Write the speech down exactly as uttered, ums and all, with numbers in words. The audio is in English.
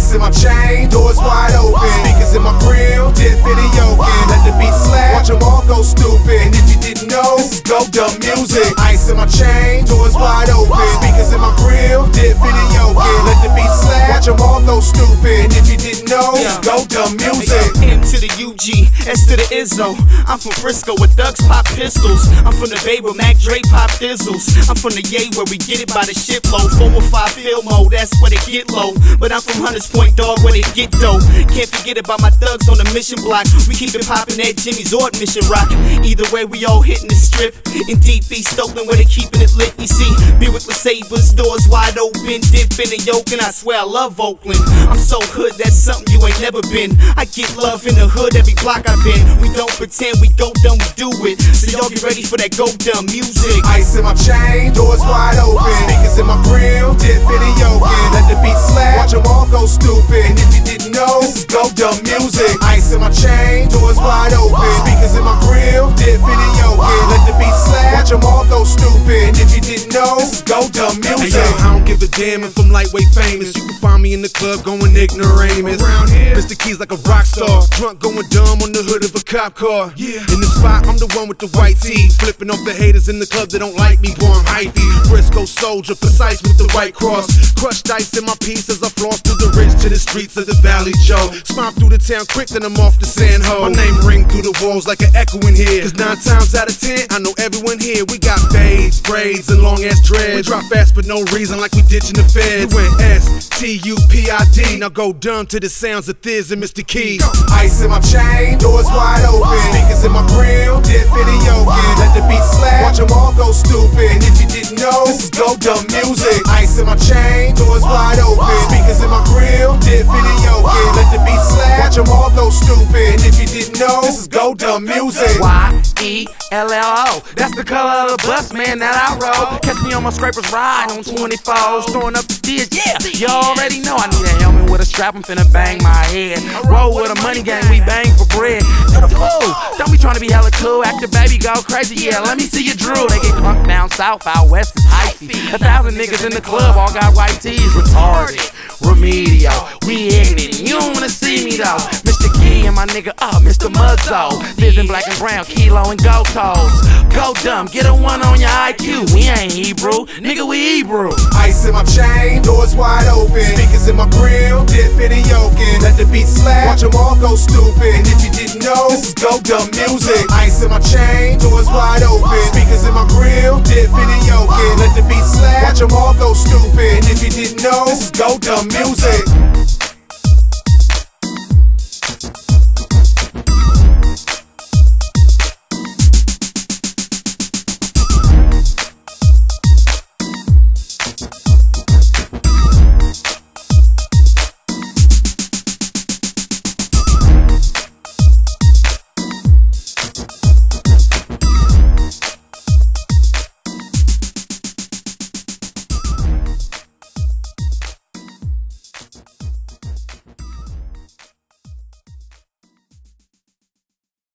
Ice in my chain, doors wide open. Speakers in my grill, dip in the yoking. Let the beat slap, watch them all go stupid. And if you didn't know, this is Go Dumb music. Ice in my chain, doors wide open. Speakers in my grill, dip in the yoking. Let the beat slap, watch them all go stupid. And if you didn't know, this is Go Dumb music. M to the U G, S to the Izzo. I'm from Frisco where thugs pop pistols. I'm from the Bay where Mac Dre pop thizzles. I'm from the Yay where we get it by the shitload. four oh five Filmo, that's where they get low. But I'm from Hunters Point, dog, where they get dough. Can't forget about my thugs on the mission block. We keep it poppin' at Jimmy's Ord Mission Rock. Either way, we all hitting the strip. In Deep East Oakland where they keeping it lit. You see, Buick with Sabres, doors wide open, dip in the yoke, and I swear I love Oakland. I'm so hood, that's something you ain't never been. I get love in the hood every block I've been. We don't pretend, we go dumb, we do it. So y'all get ready for that Go Dumb music. Ice in my chain, doors wide open. Speakers in my grill, dip in the yoking. Let the beat slap, watch them all go stupid. And if you didn't know, this is Go Dumb music. Ice in my chain, doors wide open. Speakers in my grill, dip in the yoking. Let the beat slap, watch them all go stupid. And if you didn't know, this is Go Dumb music. Hey, yo, I don't give a damn if I'm lightweight famous. You can find me in the club going ignoramus. Around here, Mister Keys like a rock star. Drunk going dumb on the hood of a cop car. Yeah. In the spot, I'm the one with the white tee. Flipping off the haters in the club that don't like me. Boy, I'm hypey. Frisco soldier, precise with the white cross. Crushed ice in my piece as I floss through the ridge to the streets of the Valley Joe. Smile through the town quick, then I'm off the San Ho. My name ring through the walls like an echo in here. Cause nine times out of ten, I know everyone here. We got fades, braids, and long ass dreads. We drop fast for no reason like we ditching the feds. We went S T U P I D. Now go dumb to the sounds of Thiz and Mister Key. Ice in my chain, doors wide open. Speakers in my grill, dip in the yoking. Let the beat slap, watch them all go stupid. And if you didn't know, this is Go Dumb music. Ice in my chain, doors wide open. Speakers in my grill, dip in the yoking. Let the beat slap, watch them all go stupid. And if you didn't know, this is Go Dumb music. Y E L L O, that's the color of the bus, man, that I roll. Catch me on my scrapers ride on twenty-fours, throwing up the D's, yeah. You already know I need a helmet with a strap, I'm finna bang my head. Roll with a money gang, we bang for bread. You the fool, don't be trying to be hella cool, act the baby, go crazy, yeah, let me see you drool. They get crunk down south, out west is hyphy. A thousand niggas in the club, all got white tees, retarded, remedial, we ignorant, you don't wanna see me though. Mister Key and my nigga up, Mister Muzzo, Thiz in black and brown, Kilo and Go Toes. Go Dumb, get a one on your I Q, we ain't Hebrew, nigga we Hebrew. Ice in my chain, doors wide open. Speakers in my grill, dip in the yoking. Let the beat slap, watch them all go stupid. And if you didn't know, this is Go Dumb music. Ice in my chain, doors wide open. Speakers in my grill, dip in the yoking. Let the beat slap, watch them all go stupid. And if you didn't know, this is Go Dumb music.